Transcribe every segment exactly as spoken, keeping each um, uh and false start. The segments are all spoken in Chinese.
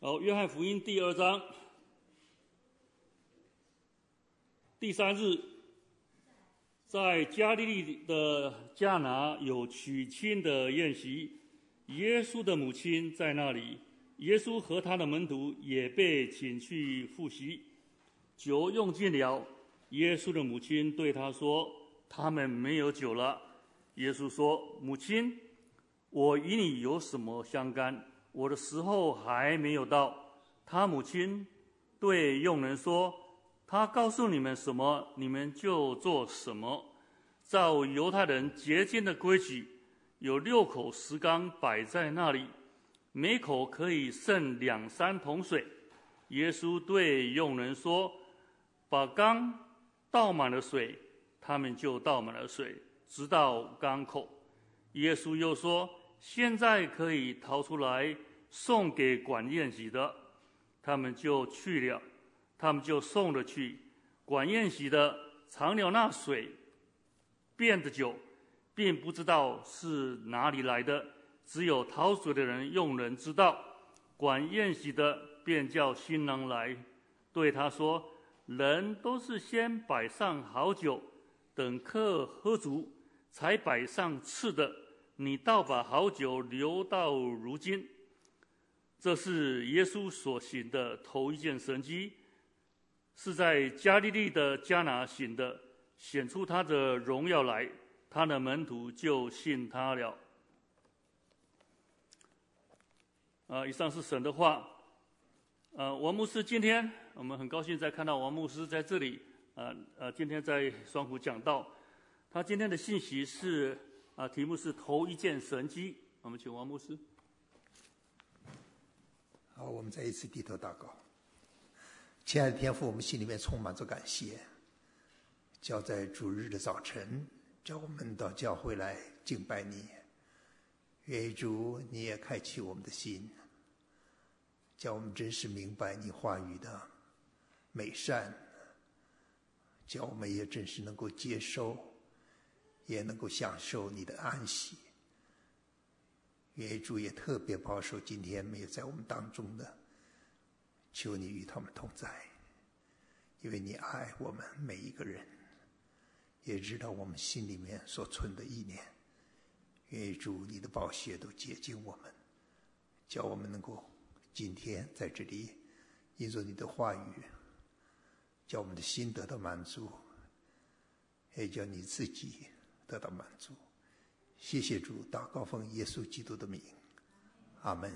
好，约翰福音第二章第三日，在加利利的迦拿有娶亲的宴席，耶稣的母亲在那里，耶稣和他的门徒也被请去赴席。酒用尽了，耶稣的母亲对他说：“他们没有酒了。”耶稣说：“母亲，我与你有什么相干？我的时候还没有到。”他母亲对佣人说：“他告诉你们什么，你们就做什么。照犹太人洁净的规矩，有六口石缸摆在那里，每口可以盛两三桶水。”耶稣对佣人说：“把缸倒满了水。”他们就倒满了水，直到缸口。耶稣又说：“现在可以掏出来送给管宴席的。”他们就去了，他们就送了去。管宴席的尝了那水变的酒，并不知道是哪里来的，只有讨水的人用人知道。管宴席的便叫新郎来，对他说：“人都是先摆上好酒，等客喝足，才摆上次的，你倒把好酒留到如今。”这是耶稣所行的头一件神迹，是在加利利的迦拿行的，显出他的荣耀来，他的门徒就信他了。啊，以上是神的话。呃，王牧师，今天我们很高兴再看到王牧师在这里。呃呃，今天在双湖讲道，他今天的信息是啊、呃，题目是头一件神迹。我们请王牧师。 好，我们再一次低头祷告。亲爱的天父，我们心里面充满着感谢，叫在主日的早晨，叫我们到教会来敬拜你。愿主你也开启我们的心，叫我们真实明白你话语的美善，叫我们也真实能够接受，也能够享受你的安息。愿主也特别保守今天没有在我们当中的，求你与他们同在，因为你爱我们每一个人，也知道我们心里面所存的意念。愿主你的宝血都洁净我们，叫我们能够今天在这里因着你的话语，叫我们的心得到满足，也叫你自己得到满足。谢谢主，祷告奉耶稣基督的名，阿们。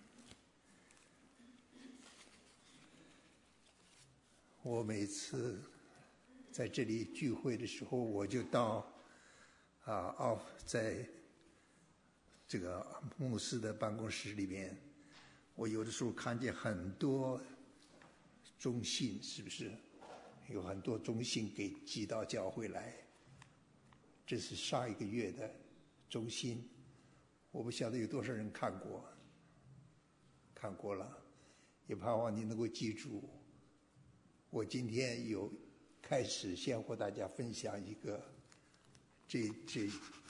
我每次在这里聚会的时候，我就到啊奥在这个牧师的办公室里面，我有的时候看见很多中信，是不是有很多中信给寄到教会来？这是上一个月的中心，我不晓得有多少人看过，看过了，也盼望你能够记住。我今天有开始先和大家分享一个这这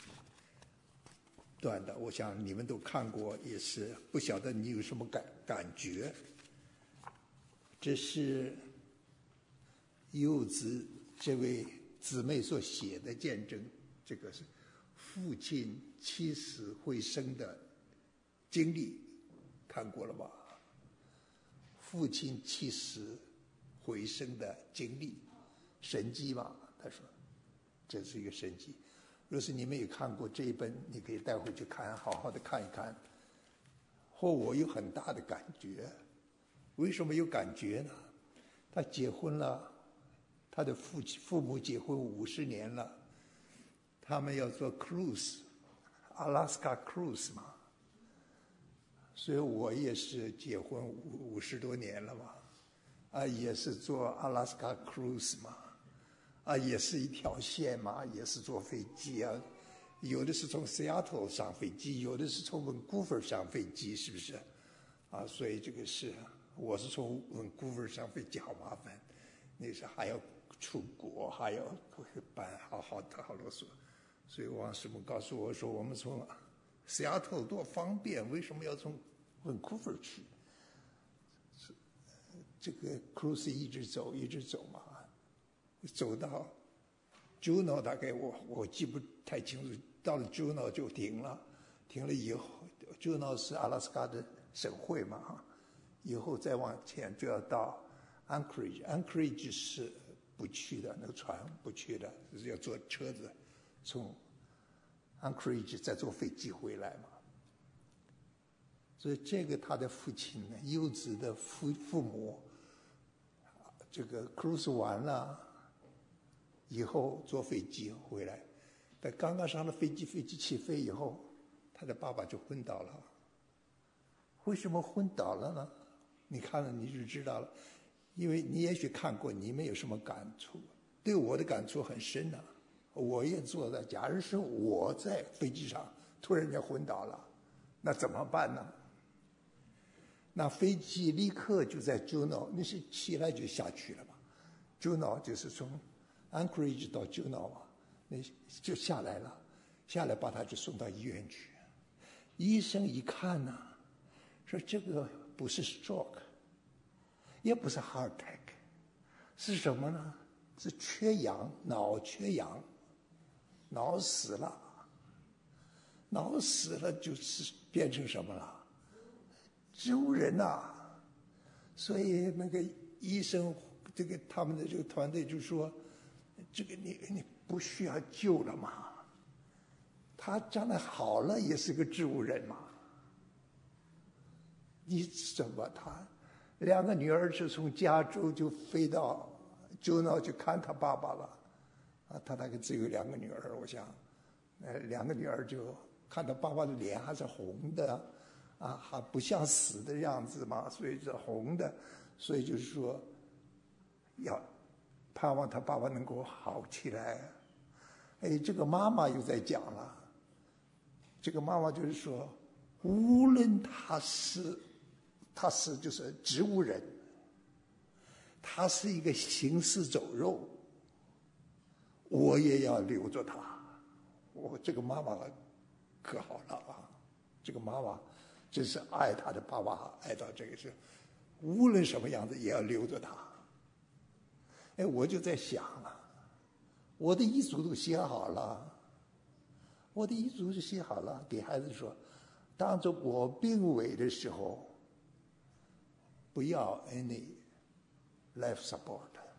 段的，我想你们都看过，也是不晓得你有什么感感觉。这是柚子这位姊妹所写的见证，这个是父亲起死回生的经历，看过了吧？父亲起死回生的经历，神迹嘛？他说，这是一个神迹。若是你没有看过这一本，你可以带回去看，好好的看一看。或我有很大的感觉，为什么有感觉呢？他结婚了，他的父亲父母结婚五十年了。他们要做 cruise， Alaska cruise 嘛，所以我也是结婚五五十多年了嘛，啊，也是做 Alaska cruise 嘛，啊，也是一条线嘛，也是坐飞机啊，有的是从 Seattle 上飞机，有的是从 Vancouver 上飞机，是不是？啊，所以这个是我是从 Vancouver 上飞机，好麻烦，那时候还要出国，还要办好好的好啰嗦。所以王师母告诉我说，我们从西雅图多方便，为什么要从 Vancouver 去？ 这个 cruise 一直走一直走嘛，走到 Juneau 大概我我记不太清楚，到了 Juneau 就停了，停了以后 Juneau 是阿拉斯加的省会嘛哈，以后再往前就要到 Anchorage，Anchorage 是不去的，那个船不去的，就是要坐车子从 Anchorage 再坐飞机回来嘛。所以这个他的父亲呢，柚子的父父母，这个 cruise 完了以后坐飞机回来，但刚刚上了飞机，飞机起飞以后，他的爸爸就昏倒了。为什么昏倒了呢？你看了你就知道了，因为你也许看过，你没有什么感触。对我的感触很深啊，我也坐在，假如是我在飞机上突然间昏倒了，那怎么办呢？那飞机立刻就在 Juneau， 那是起来就下去了嘛。Juneau 就是从 Anchorage 到 Juneau 啊，那就下来了，下来把他就送到医院去。医生一看呢、啊，说这个不是 stroke， 也不是 heart attack， 是什么呢？是缺氧，脑缺氧，脑死了。脑死了就是变成什么了？植物人呐、啊，所以那个医生，这个他们的这个团队就说，这个你你不需要救了嘛，他将来好了也是个植物人嘛。你怎么他两个女儿是从加州就飞到 Juneau 去看他爸爸了，啊，他大概只有两个女儿，我想，呃，两个女儿就看到爸爸的脸还是红的。啊，还不像死的样子嘛，所以是红的，所以就是说，要盼望他爸爸能够好起来。哎，这个妈妈又在讲了，这个妈妈就是说，无论他是他是就是植物人，他是一个行尸走肉，我也要留着他。我这个妈妈可好了啊，这个妈妈。真是爱他的爸爸，爱到这个是，无论什么样子也要留着他。哎，我就在想啊，我的遗嘱都写好了，我的遗嘱是写好了，给孩子说，当着我病危的时候，不要 any life support。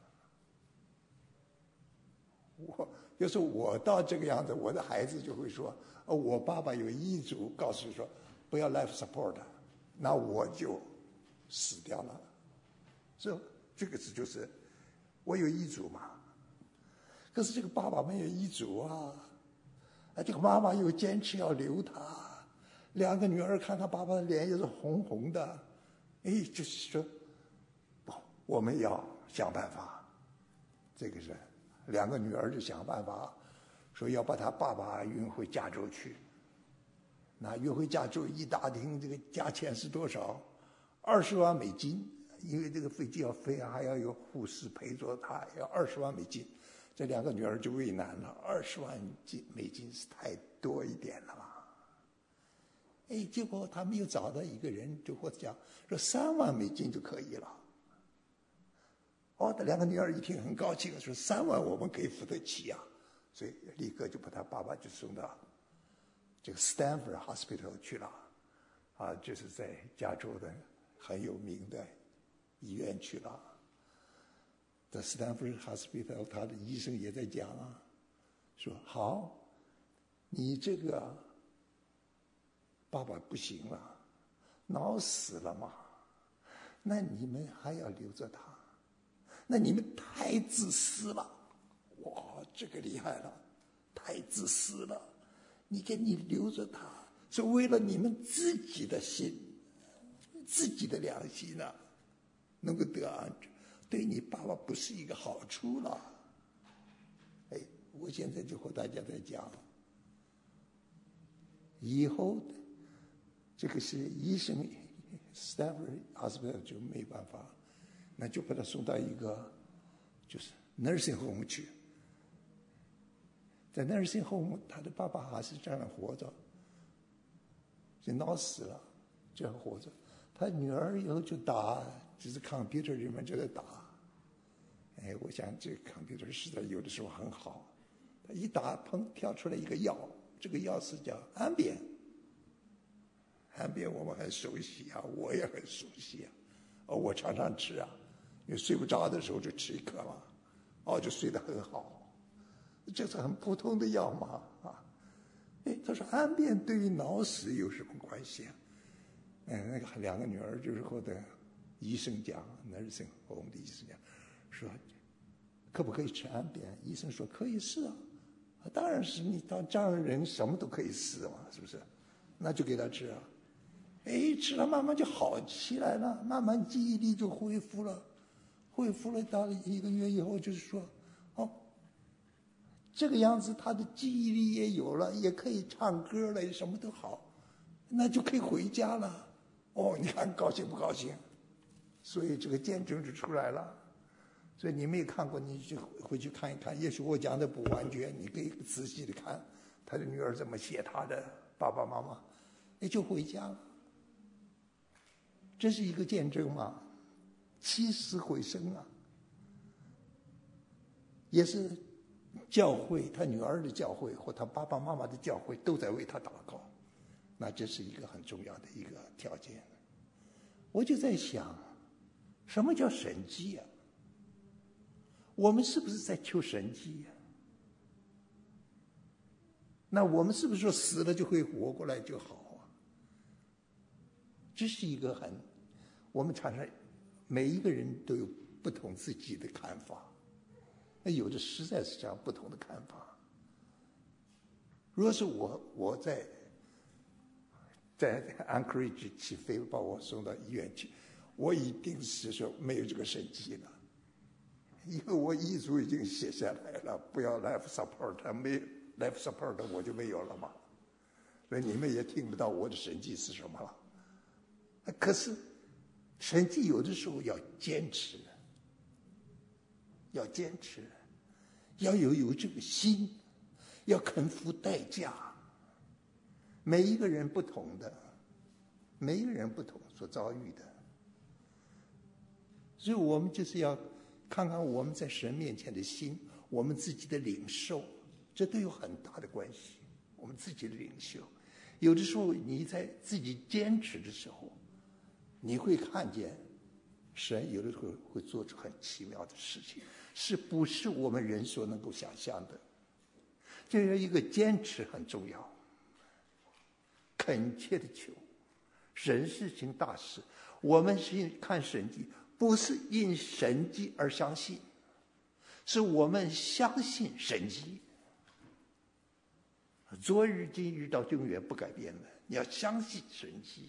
我要是我到这个样子，我的孩子就会说，哦，我爸爸有遗嘱告诉说。不要 life support， 那我就死掉了。所以这个是就是我有遗嘱嘛，可是这个爸爸没有遗嘱啊，啊，这个妈妈又坚持要留他，两个女儿看他爸爸的脸也是红红的，哎，就是说，不，我们要想办法。这个是两个女儿就想办法，说要把他爸爸运回加州去。那运回加州一打听，这个价钱是多少？二十万美金，因为这个飞机要飞啊，还要有护士陪着他，要二十万美金。这两个女儿就为难了，二十万金美金是太多一点了吧？哎，结果他们又找到一个人，就或者讲说三万美金就可以了。哦，这两个女儿一听很高兴，说三万我们可以付得起啊，所以立刻就把他爸爸就送到这个 Stanford Hospital 去了，啊，就是在加州的很有名的医院去了。在 Stanford Hospital， 他的医生也在讲啊，说好，你这个爸爸不行了，脑死了嘛，那你们还要留着他，那你们太自私了，哇，这个厉害了，太自私了。你给你留着他，是为了你们自己的心，自己的良心啊，能够得安置，对你爸爸不是一个好处了。哎，我现在就和大家在讲，以后这个是医生 Stanford Hospital 就没办法，那就把他送到一个就是 nursing home 去。在nursing home，他的爸爸还是这样活着，就脑死了，这样活着。他女儿以后就打只是 computer 里面就在打。哎，我想这个 computer 实在有的时候很好，他一打，砰，跳出来一个药，这个药是叫氨扁。氨扁我们很熟悉啊，我也很熟悉啊，哦，我常常吃啊，因为睡不着的时候就吃一颗嘛，哦，就睡得很好。这是很普通的药嘛，啊，哎，他说氨扁对于脑死有什么关系啊？嗯，那个两个女儿就是和的医生讲 ，nursing home 的医生讲，说可不可以吃氨扁？医生说可以试啊，当然是你当这样的人什么都可以试嘛，是不是？那就给他吃啊。哎，吃了慢慢就好起来了，慢慢记忆力就恢复了，恢复了到一个月以后，就是说，哦，这个样子他的记忆力也有了，也可以唱歌了，什么都好，那就可以回家了。哦，你看高兴不高兴？所以这个见证就出来了。所以你没有看过，你就回去看一看。也许我讲的不完全，你可以仔细的看他的女儿怎么写他的爸爸妈妈，也就回家了。这是一个见证嘛，起死回生啊，也是教会他女儿的教会或他爸爸妈妈的教会都在为他祷告，那这是一个很重要的一个条件。我就在想，什么叫神迹啊？我们是不是在求神迹啊？那我们是不是说死了就会活过来就好啊？这是一个很，我们常常每一个人都有不同自己的看法，那有的实在是这样不同的看法。如果是我，我在在 Anchorage 起飞把我送到医院去，我一定是说没有这个神迹了，因为我遗嘱已经写下来了，不要 life support， 没 life support 我就没有了嘛，所以你们也听不到我的神迹是什么了。可是神迹有的时候要坚持，要坚持，要有有这个心，要肯付代价。每一个人不同的，每一个人不同所遭遇的，所以我们就是要看看我们在神面前的心，我们自己的领受，这都有很大的关系。我们自己的领受，有的时候你在自己坚持的时候，你会看见神有的时候会做出很奇妙的事情，是不是我们人所能够想象的？这是一个坚持很重要，恳切的求，神是行大事。我们是看神迹，不是因神迹而相信，是我们相信神迹。昨日今日到永远不改变的，你要相信神迹，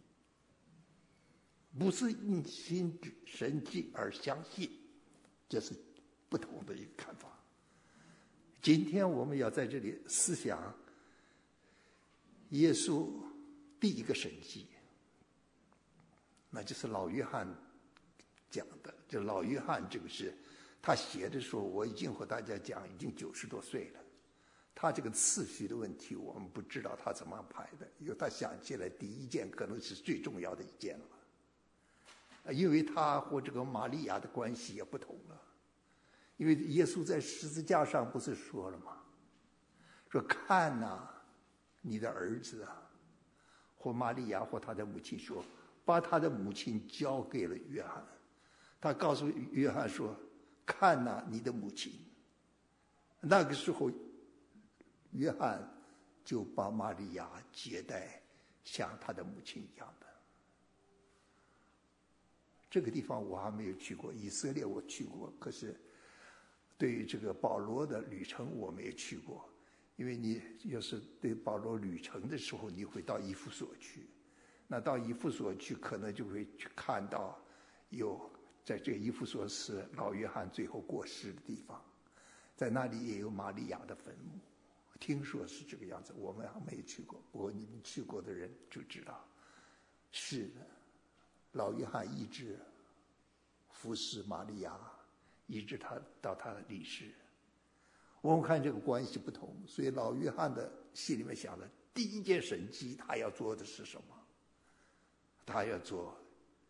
不是因信神迹而相信，这是不同的一个看法。今天我们要在这里思想耶稣第一个神迹，那就是老约翰讲的。这老约翰这个是他写的时候，我已经和大家讲，已经九十多岁了。他这个次序的问题，我们不知道他怎么安排的，因为他想起来第一件可能是最重要的一件了，因为他和这个玛利亚的关系也不同了。因为耶稣在十字架上不是说了吗？说看呐、啊，你的儿子啊，或玛利亚或他的母亲说，把他的母亲交给了约翰。他告诉约翰说，看呐、啊，你的母亲。那个时候约翰就把玛利亚接待像他的母亲一样的。这个地方我还没有去过，以色列我去过，可是对于这个保罗的旅程我没有去过。因为你要是对保罗旅程的时候，你会到以弗所去，那到以弗所去可能就会去看到有在这个以弗所是老约翰最后过世的地方，在那里也有玛利亚的坟墓，听说是这个样子，我们还没去过，不过你们去过的人就知道，是的，老约翰一直服侍玛利亚，一直他到他的离世。我们看这个关系不同，所以老约翰的心里面想的第一件神迹他要做的是什么？他要做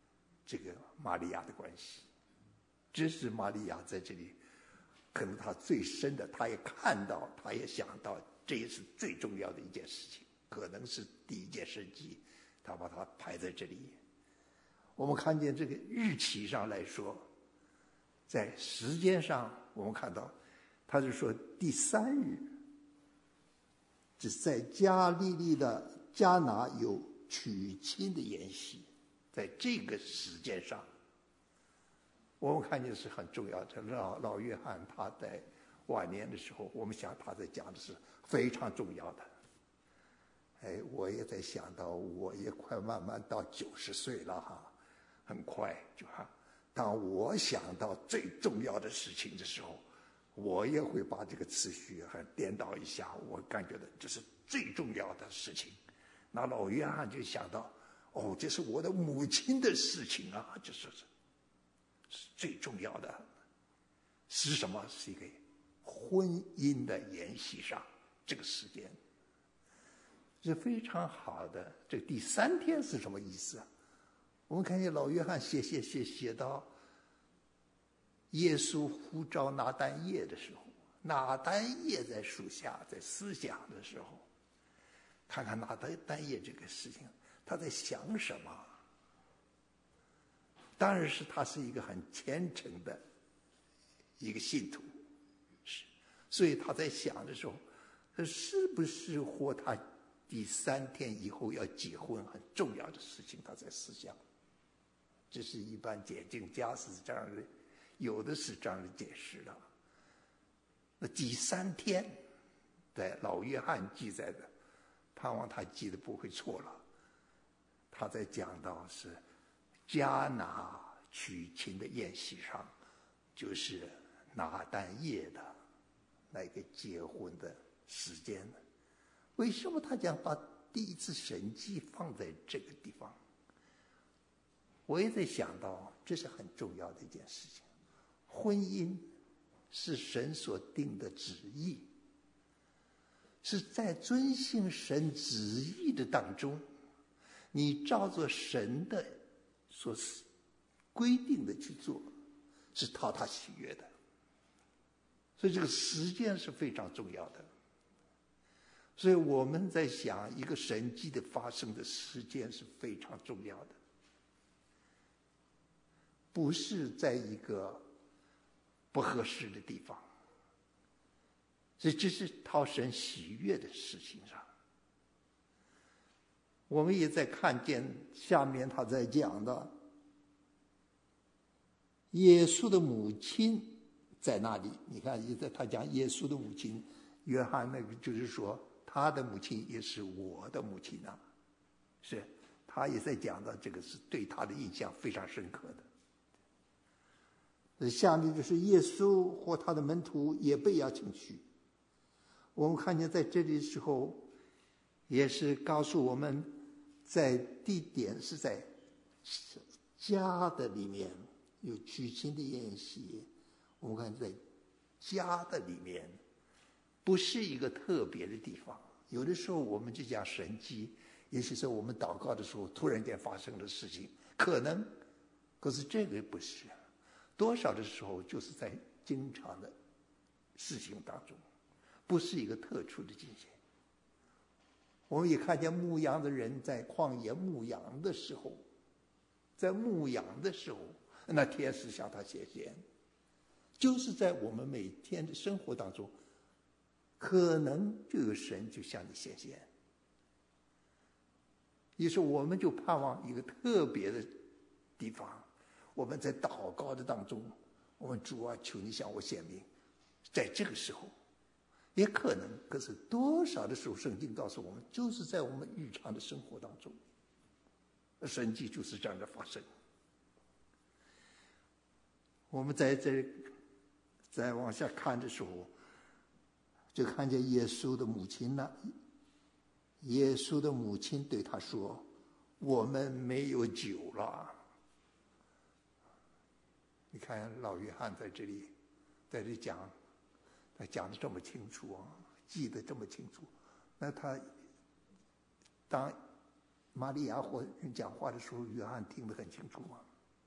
这个玛利亚的关系。这是玛利亚在这里可能她最深的，她也看到，她也想到，这也是最重要的一件事情，可能是第一件神迹，她把它排在这里。我们看见这个日期上来说，在时间上我们看到他是说第三日，这在加利利的迦拿有娶亲的筵席，在这个时间上我们看见是很重要的。老老约翰他在晚年的时候，我们想他在讲的是非常重要的。哎，我也在想到，我也快慢慢到九十岁了哈，很快就哈。当我想到最重要的事情的时候，我也会把这个次序还颠倒一下，我感觉到这是最重要的事情。那老约翰就想到，哦，这是我的母亲的事情啊，这是是最重要的。是什么？是一个婚姻的筵席上，这个时间是非常好的。这第三天是什么意思啊？我们看见老约翰写写写写到耶稣呼召拿单叶的时候，拿单叶在树下在思想的时候，看看拿单叶这个事情他在想什么。当然是他是一个很虔诚的一个信徒，是，所以他在想的时候，他是不是或他第三天以后要结婚很重要的事情，他在思想。这是一般解经家是这样的，有的是这样的解释的。那第三天，在老约翰记载的，盼望他记得不会错了。他在讲到是迦拿娶亲的宴席上，就是拿单叶的那个结婚的时间。为什么他讲把第一次神迹放在这个地方？我也在想到，这是很重要的一件事情。婚姻是神所定的旨意，是在遵行神旨意的当中，你照着神的所规定的去做，是讨他喜悦的。所以这个时间是非常重要的。所以我们在想，一个神迹的发生的时间是非常重要的。不是在一个不合适的地方，所以这是讨神喜悦的事情上。我们也在看见下面他在讲的，耶稣的母亲在那里。你看，也在他讲耶稣的母亲，约翰那个就是说，他的母亲也是我的母亲啊，是他也在讲到这个，是对他的印象非常深刻的。下面就是耶稣或他的门徒也被邀请去。我们看见在这里的时候，也是告诉我们，在地点是在家的里面有娶亲的宴席。我们看在家的里面，不是一个特别的地方。有的时候我们就讲神迹，也许是我们祷告的时候突然间发生的事情，可能，可是这个不是。多少的时候就是在经常的事情当中，不是一个特殊的境界。我们也看见牧羊的人在旷野牧羊的时候，在牧羊的时候，那天使向他显现，就是在我们每天的生活当中，可能就有神就向你显现。于是我们就盼望一个特别的地方。我们在祷告的当中，我们主啊，求你向我显明。在这个时候，也可能，可是多少的时候，圣经告诉我们，就是在我们日常的生活当中，神迹就是这样的发生。我们在这再往下看的时候，就看见耶稣的母亲了。耶稣的母亲对他说：“我们没有酒了。”你看老约翰在这里，在这里讲，他讲的这么清楚啊，记得这么清楚。那他当玛利亚或人讲话的时候，约翰听得很清楚吗？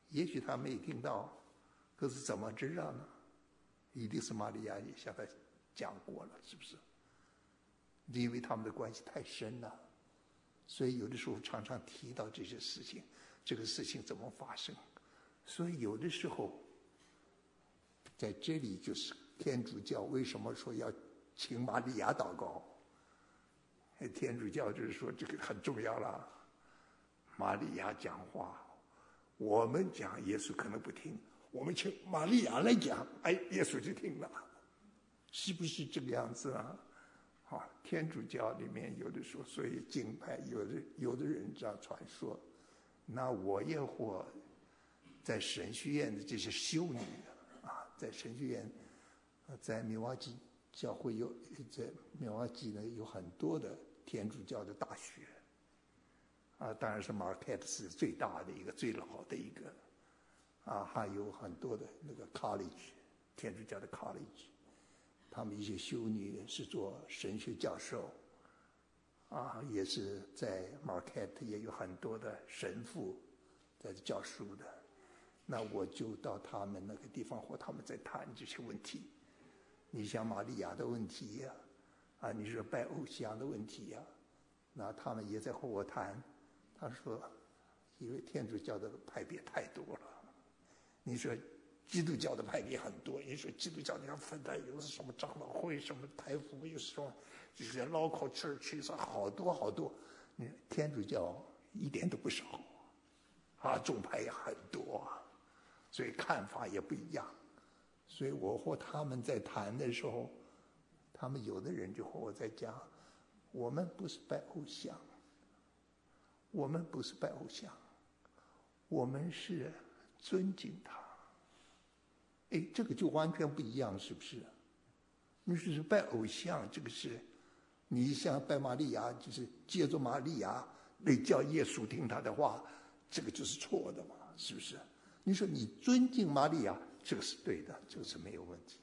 也许他没有听到，可是怎么知道呢？一定是玛利亚也向他讲过了，是不是？因为他们的关系太深了，所以有的时候常常提到这些事情，这个事情怎么发生？所以有的时候，在这里就是天主教为什么说要请玛利亚祷告？天主教就是说这个很重要了。玛利亚讲话，我们讲耶稣可能不听，我们请玛利亚来讲，哎，耶稣就听了，是不是这个样子啊？好，天主教里面有的说，所以敬拜有的有的人这样传说，那我也或在神学院的这些修女啊，在神学院，在密瓦基教会有在密瓦基呢有很多的天主教的大学，啊，当然是马尔凯特是最大的一个最老的一个，啊，还有很多的那个 college 天主教的 college。他们一些修女是做神学教授，啊，也是在马尔凯特也有很多的神父在教书的。那我就到他们那个地方和他们在谈这些问题。你像玛利亚的问题呀、啊，啊，你说拜偶像的问题呀、啊，那他们也在和我谈。他说，因为天主教的派别太多了，你说。基督教的派别很多，你说基督教你要分开，有什么长老会，什么台福，有什么这些 local church， 说好多好多。你天主教一点都不少，啊，宗派也很多啊，所以看法也不一样。所以我和他们在谈的时候，他们有的人就和我在讲，我们不是拜偶像，我们不是拜偶像，我们是尊敬他。哎，这个就完全不一样，是不是？你说是拜偶像，这个是，你像拜玛利亚，就是借着玛利亚来叫耶稣听他的话，这个就是错的嘛，是不是？你说你尊敬玛利亚，这个是对的，这个是没有问题。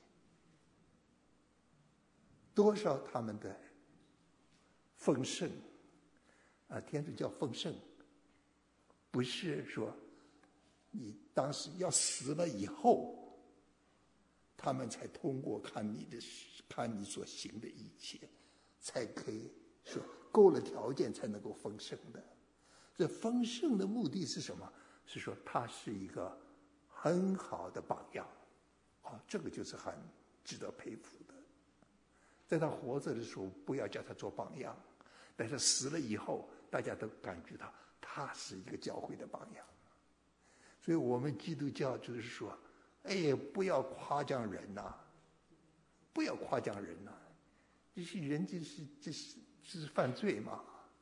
多少他们的丰盛啊，天主教丰盛，不是说你当时要死了以后。他们才通过看你的看你所行的一切，才可以说够了条件才能够丰盛的。这丰盛的目的是什么？是说他是一个很好的榜样，啊，这个就是很值得佩服的。在他活着的时候，不要叫他做榜样，但是死了以后，大家都感觉到他是一个教会的榜样。所以我们基督教就是说。哎，不要夸奖人呐、啊！不要夸奖人呐、啊！这些人这是这是这是犯罪嘛？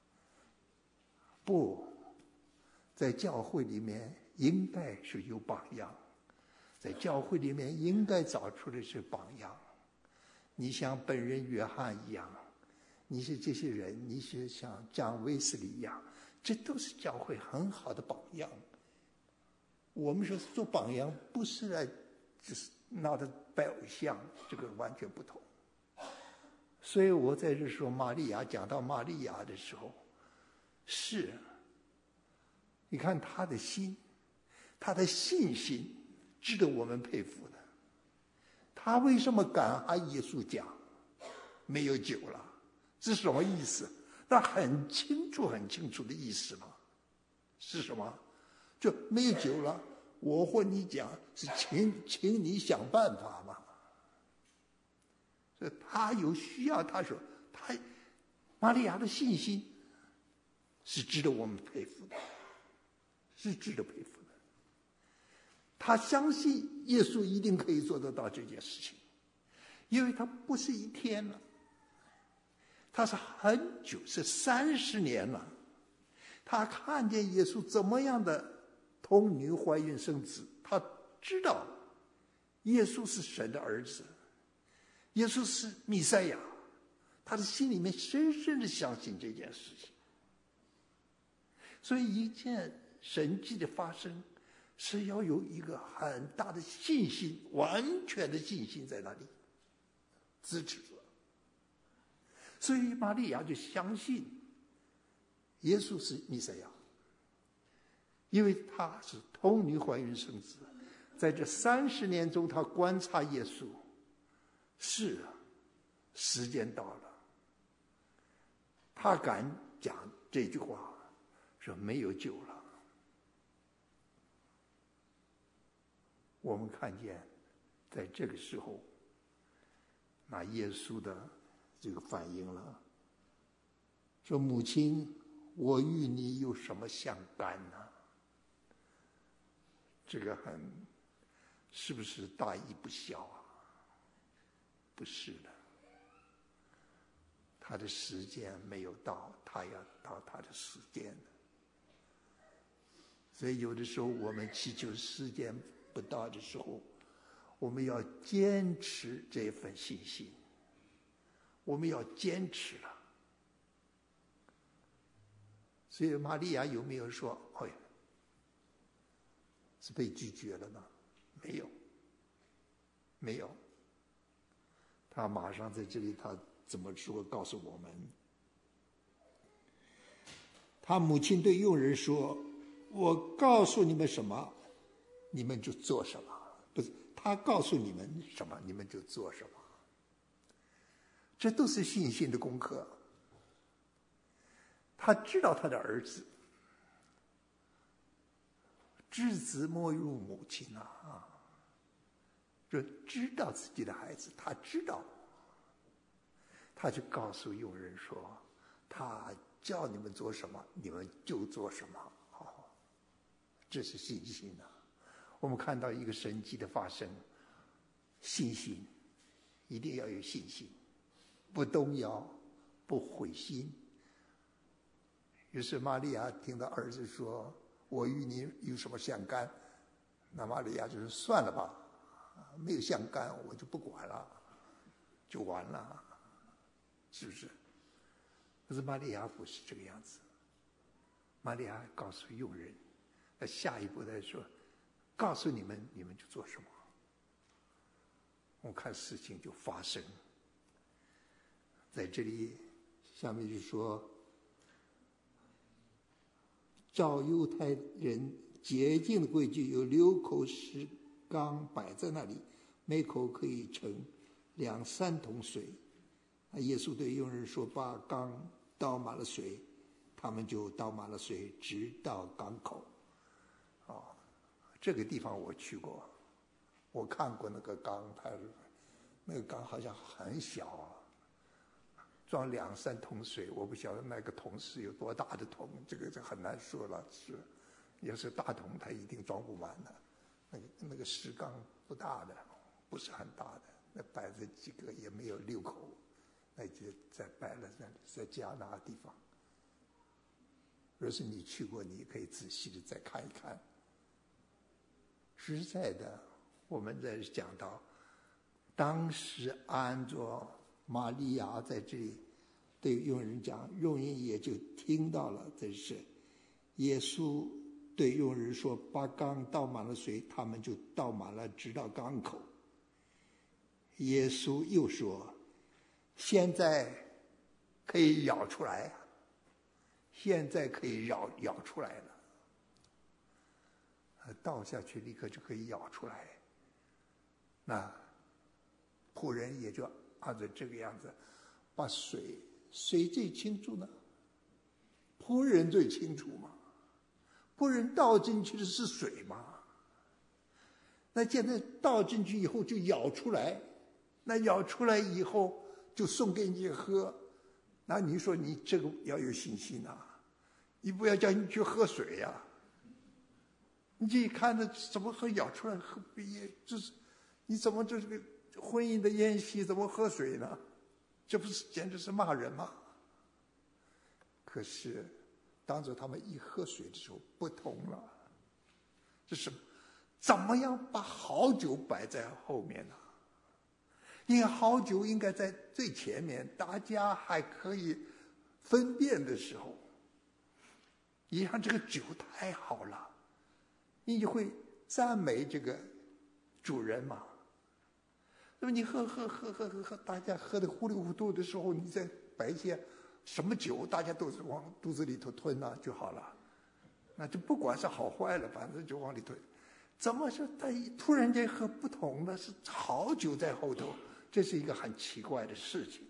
不，在教会里面应该是有榜样，在教会里面应该找出的是榜样。你像本人约翰一样，你是这些人，你是像讲卫斯理一样，这都是教会很好的榜样。我们说做榜样不是来就是拿着拜偶像，这个完全不同。所以我在这说玛利亚，讲到玛利亚的时候，是你看他的心，他的信心值得我们佩服的。他为什么敢和耶稣讲没有酒了？这是什么意思？他很清楚很清楚的意思嘛，是什么？就没有酒了，我和你讲是请请你想办法嘛。所以他有需要，他说他玛利亚的信心是值得我们佩服的，是值得佩服的。他相信耶稣一定可以做得到这件事情，因为他不是一天了，他是很久，是三十年了。他看见耶稣怎么样的童女怀孕生子，他知道耶稣是神的儿子，耶稣是弥赛亚，他的心里面深深的相信这件事情。所以一件神迹的发生是要有一个很大的信心，完全的信心在那里支持着。所以玛利亚就相信耶稣是弥赛亚。 因为她是童女怀孕生子，在这三十年中，她观察耶稣，是啊，时间到了，她敢讲这句话，说没有救了。我们看见，在这个时候，那耶稣的这个反应了，说：“母亲，我与你有什么相干呢？”这个很，是不是大意不小啊？不是的，他的时间没有到，他要到他的时间了。所以有的时候我们祈求时间不到的时候，我们要坚持这份信心，我们要坚持了。所以玛利亚有没有说：“哎呀，是被拒绝了呢？”没有，没有。他马上在这里，他怎么说？告诉我们，他母亲对佣人说：“我告诉你们什么，你们就做什么。”不是，他告诉你们什么，你们就做什么。这都是信心的功课。他知道他的儿子，知子莫如母亲啊，就知道自己的孩子，他知道，他就告诉佣人说：“他叫你们做什么，你们就做什么。”哦，这是信心啊！我们看到一个神迹的发生，信心一定要有信心，不动摇，不灰心。于是玛利亚听到儿子说：“我与你有什么相干？”那玛利亚就说：“算了吧，没有相干，我就不管了，就完了，是不是？”可是玛利亚不是这个样子。玛利亚告诉佣人，那下一步再说：“告诉你们，你们就做什么。”我看事情就发生。在这里，下面就说，照犹太人洁净的规矩，有六口石缸摆在那里，每口可以盛两三桶水。耶稣对佣人说：“把缸倒满了水。”他们就倒满了水，直到缸口。哦，这个地方我去过，我看过那个缸，它那个缸好像很小啊，装两三桶水，我不晓得那个桶是有多大的桶，这个就很难说了。是，要是大桶，它一定装不满的。那个那个石缸不大的，不是很大的，那摆着几个也没有六口，那就在摆了在在加拿地方。若是你去过，你可以仔细的再看一看。实在的，我们在讲到，当时按着玛利亚在这里对佣人讲，佣人也就听到了。这是耶稣对佣人说：“把缸倒满了水。”他们就倒满了，直到缸口。耶稣又说：“现在可以舀出来。”现在可以舀舀出来了，倒下去立刻就可以舀出来。那仆人也就按照这个样子，把水，谁最清楚呢？仆人最清楚嘛。仆人倒进去的是水嘛。那现在倒进去以后就舀出来，那舀出来以后就送给你喝。那你说你这个要有信心啊，你不要叫你去喝水呀、啊，你这一看着怎么喝舀出来喝也就是你怎么这个婚姻的宴席怎么喝水呢？这不是简直是骂人吗？可是当着他们一喝水的时候不同了，这是怎么样把好酒摆在后面呢？因为好酒应该在最前面，大家还可以分辨的时候。你看这个酒太好了，你会赞美这个主人嘛？那么你喝喝喝喝喝喝，大家喝得糊里糊涂的时候，你再摆一些什么酒，大家都是往肚子里头吞了、啊、就好了。 那就不管是好坏了，反正就往里推。怎么是他突然间喝不同了？是好酒在后头，这是一个很奇怪的事情。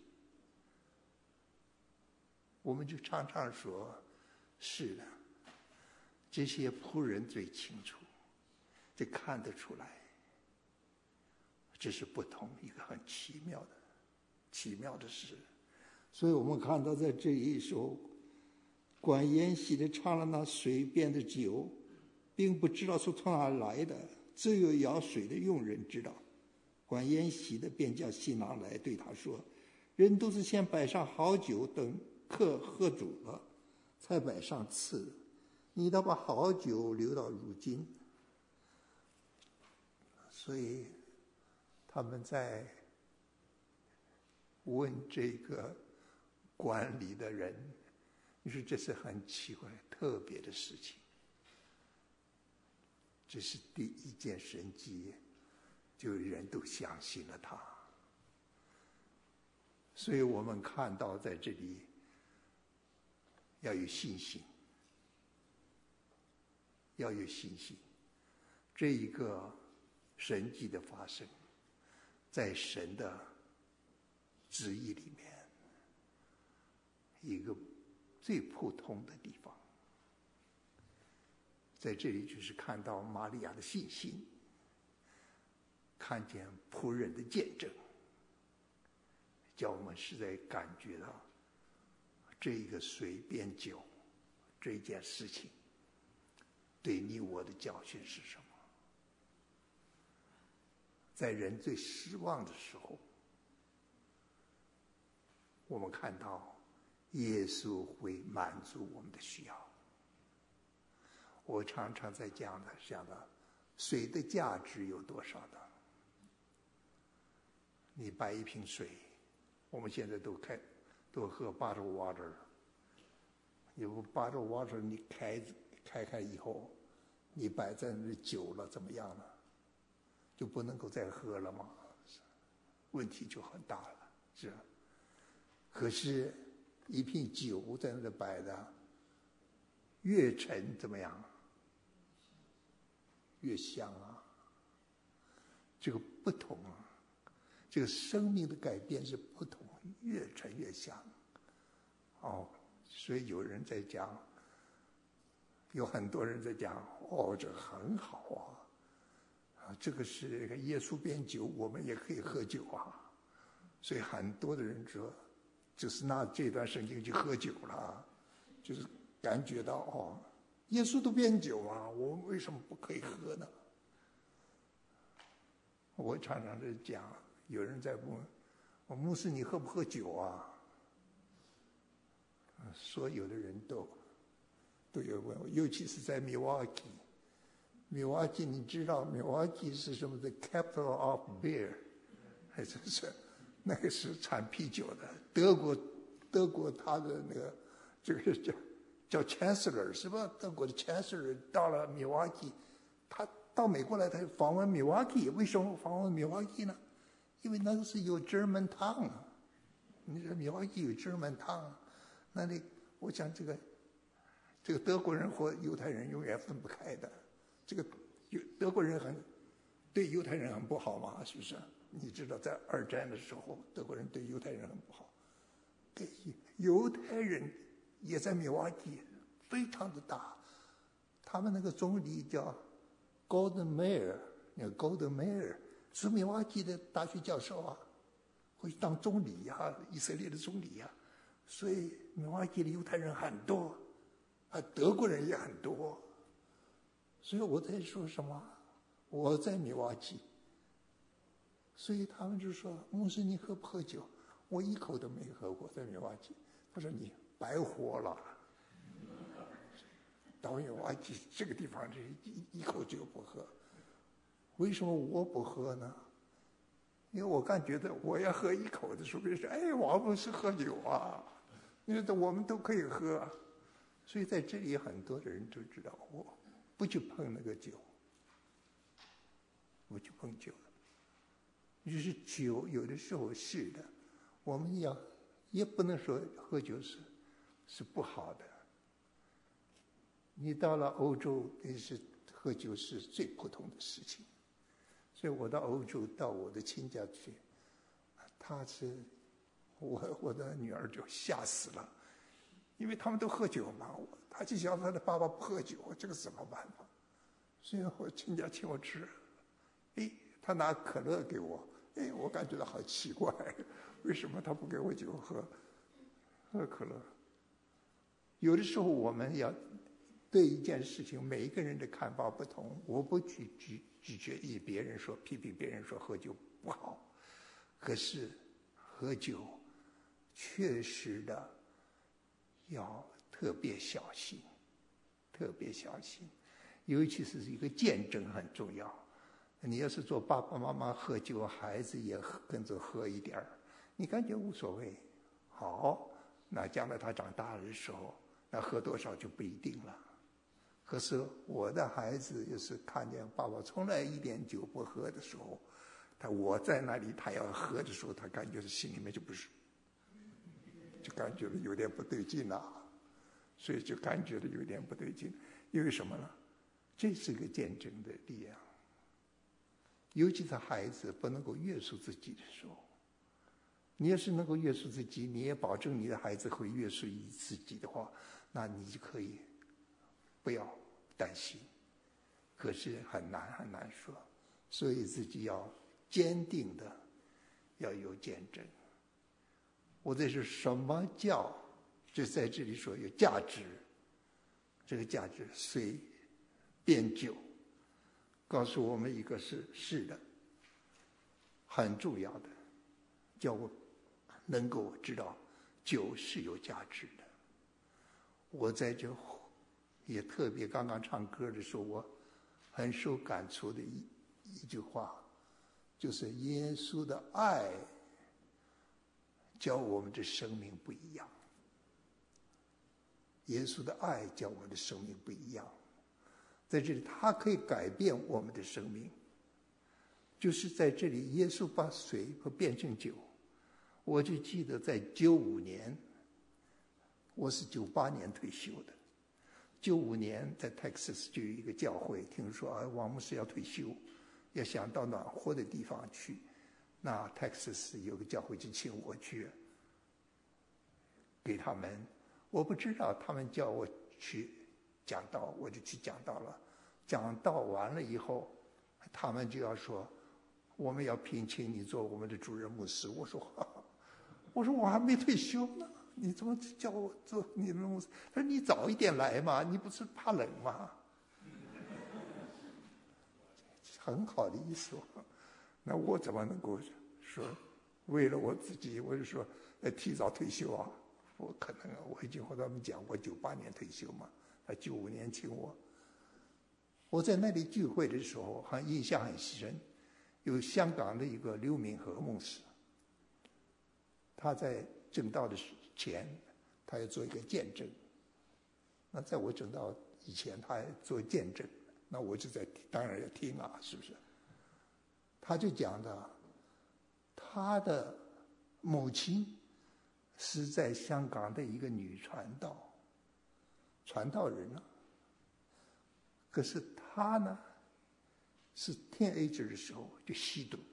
我们就常常说，是的，这些仆人最清楚，这看得出来，这是不同，一个很奇妙的、奇妙的事。所以我们看到在这一首管筵席的尝了那水边的酒，并不知道是从哪来的，只有舀水的佣人知道。管筵席的便叫新郎来，对他说：“人都是先摆上好酒，等客喝足了，才摆上次。你倒把好酒留到如今。”所以他们在问这个管理的人，你说这是很奇怪、特别的事情。这是第一件神迹，就人都相信了他。所以我们看到在这里要有信心，要有信心。这一个神迹的发生，在神的旨意里面，一个最普通的地方。在这里就是看到玛利亚的信心，看见仆人的见证，叫我们实在感觉到这一个水变酒这件事情对你我的教训是什么。在人最失望的时候，我们看到耶稣会满足我们的需要。我常常在讲的想到水的价值有多少的。你摆一瓶水，我们现在都开都喝 bottled water， 有 bottled water 你开开开以后，你摆在那里久了怎么样呢？就不能够再喝了吗？问题就很大了，是吧？可是一瓶酒在那里摆的，越陈怎么样？越香啊！这个不同啊，这个生命的改变是不同，越陈越香。哦，所以有人在讲，有很多人在讲，哦，这很好啊，啊，这个是耶稣变酒，我们也可以喝酒啊。所以很多的人说，就是拿这段圣经去喝酒了，就是感觉到哦。耶稣都变酒啊，我们为什么不可以喝呢？我常常在讲，有人在问我，牧师你喝不喝酒啊？所有的人都都有问我，尤其是在密瓦基。密瓦基你知道密瓦基是什么 ？The capital of beer， 还是是那个是产啤酒的。德国德国它的那个这个叫。叫 Chancellor 是吧？德国的 Chancellor 到了密瓦基，他到美国来，他访问密瓦基。为什么访问密瓦基呢？因为那个是有 German town 啊，你说密瓦基有 German town， 那里我想这个这个德国人和犹太人永远分不开的。这个德国人很对犹太人很不好嘛，是不是？你知道在二战的时候，德国人对犹太人很不好，对犹太人。也在密瓦基，非常的大。他们那个总理叫 Golden Meir， 那个 Golden Meir 是密瓦基的大学教授啊，会当总理呀、啊，以色列的总理呀、啊。所以密瓦基的犹太人很多，啊，德国人也很多。所以我在说什么？我在密瓦基，所以他们就说：“牧师，你喝不喝酒？”我一口都没喝过，在密瓦基。他说：“你。”白活了，导演我这个地方这一一口酒不喝，为什么我不喝呢？因为我感觉到我要喝一口的时候，别人说：“哎，我不是喝酒啊。”因为我们都可以喝，所以在这里很多的人都知道，我不去碰那个酒，不去碰酒了。就是酒有的时候是的，我们要也不能说喝酒是。是不好的， 你到了欧洲，那是喝酒是最普通的事情。所以我到欧洲，到我的亲家去，他是我我的女儿就吓死了，因为他们都喝酒嘛，他就想他的爸爸不喝酒，这个怎么办法？所以我亲家请我吃，哎，他拿可乐给我，哎，我感觉到好奇怪，为什么他不给我酒喝？喝可乐。有的时候我们要对一件事情，每一个人的看法不同，我不去拒拒绝意别人说批评别人说喝酒不好，可是喝酒确实的要特别小心，特别小心，尤其是一个见证很重要。你要是做爸爸妈妈喝酒，孩子也跟着喝一点儿，你感觉无所谓，好，那将来他长大的时候，那喝多少就不一定了。可是我的孩子也是看见爸爸从来一点酒不喝的时候，他我在那里，他要喝的时候，他感觉心里面就不是，就感觉有点不对劲了，所以就感觉到有点不对劲。因为什么呢？这是个见证的力量。尤其是孩子不能够约束自己的时候，你要是能够约束自己，你也保证你的孩子会约束自己的话，那你就可以不要担心。可是很难很难说，所以自己要坚定的要有见证。我这是什么叫？就在这里说有价值，这个价值随便酒告诉我们一个是是的，很重要的，叫我能够知道酒是有价值的。我在这也特别刚刚唱歌的时候，我很受感触的一一句话，就是耶稣的爱教我们的生命不一样。耶稣的爱教我们的生命不一样，在这里他可以改变我们的生命。就是在这里耶稣把水和变成酒。我就记得在九五年，我是九八年退休的，九五年在 Texas 就有一个教会，听说啊王牧师要退休，要想到暖和的地方去，那 Texas 有个教会就请我去给他们，我不知道他们叫我去讲道，我就去讲道了。讲道完了以后，他们就要说我们要聘请你做我们的主任牧师。我说哈哈，我说我还没退休呢，你怎么叫我做你的牧师？他说你早一点来嘛，你不是怕冷吗？很好的意思。那我怎么能够说为了我自己，我就说呃提早退休啊？我可能我已经和他们讲，我九八年退休嘛，他九五年请我。我在那里聚会的时候，很印象很深，有香港的一个刘敏和牧师，他在证道的前，他要做一个见证。那在我证道以前，他还做见证，那我就在当然要听啊，是不是？他就讲的，他的母亲是在香港的一个女传道，传道人啊。可是他呢，是 teenager 的时候就吸毒，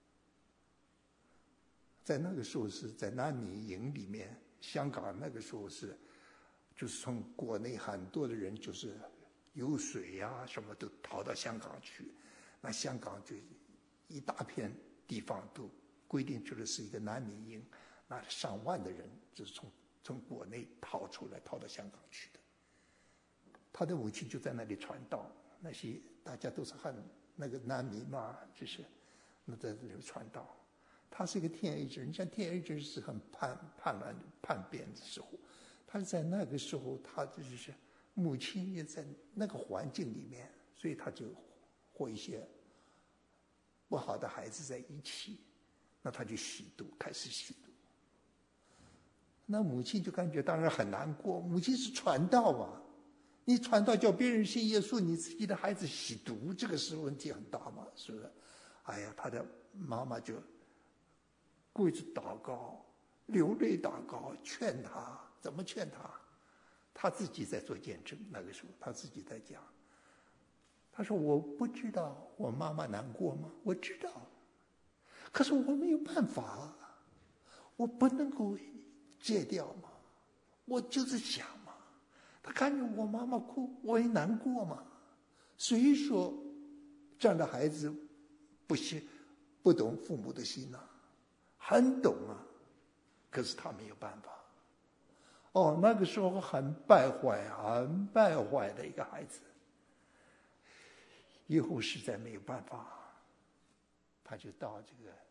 在那个时候是在难民营里面，香港那个时候是，就是从国内很多的人就是有水呀、啊、什么都逃到香港去，那香港就一大片地方都规定出来是一个难民营，那上万的人就是从从国内逃出来，逃到香港去的。他的母亲就在那里传道，那些大家都是很那个难民嘛，就是那在这里传道。他是一个teenager，你像teenager是很叛叛乱叛变的时候，他在那个时候，他就是母亲也在那个环境里面，所以他就和一些不好的孩子在一起，那他就吸毒，开始吸毒。那母亲就感觉当然很难过，母亲是传道嘛。你传道叫别人信耶稣，你自己的孩子吸毒，这个是问题很大嘛，是不是？哎呀，他的妈妈就跪着祷告，流泪祷告，劝他，怎么劝他？ 他自己在做见证。那个时候他自己在讲，他说：“我不知道我妈妈难过吗？我知道，可是我没有办法，我不能够戒掉嘛。我就是想嘛，他看见我妈妈哭，我也难过嘛。谁说这样的孩子不行，不懂父母的心啊？很懂啊，可是他没有办法。哦，那个时候很败坏，很败坏的一个孩子。以后实在没有办法，他就到这个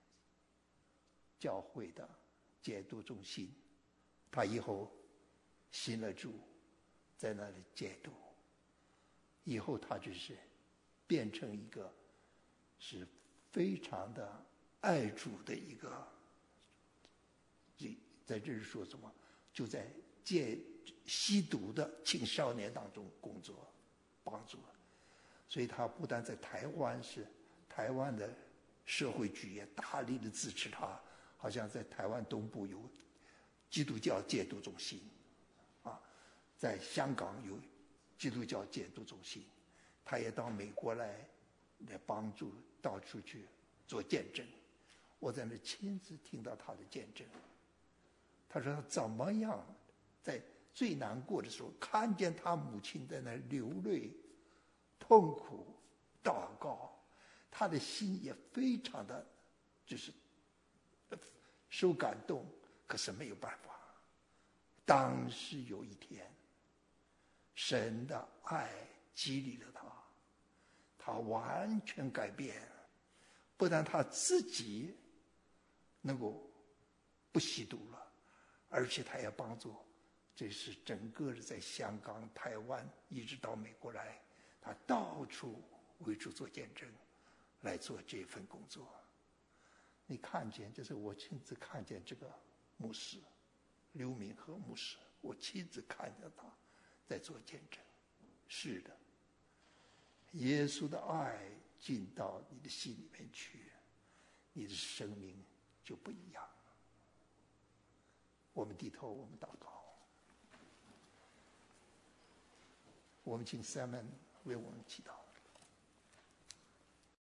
教会的戒毒中心，他以后信了主，在那里戒毒。以后他就是变成一个是非常的爱主的一个，在这是说什么？就在戒吸毒的青少年当中工作，帮助。所以他不但在台湾是台湾的社会局也大力的支持他，好像在台湾东部有基督教戒毒中心，啊，在香港有基督教戒毒中心，他也到美国来来帮助，到处去做见证。我在那亲自听到他的见证。他说他怎么样在最难过的时候看见他母亲在那流泪痛苦祷告，他的心也非常的就是受感动，可是没有办法。当时有一天神的爱激励了他，他完全改变，不但他自己能够不吸毒了，而且他也帮助，这是整个在香港、台湾一直到美国来，他到处为主做见证，来做这份工作。你看见，这是我亲自看见这个牧师刘明和牧师，我亲自看见他在做见证。是的，耶稣的爱进到你的心里面去，你的生命就不一样。我们低头，我们祷告。我们请 Simon 为我们祈祷。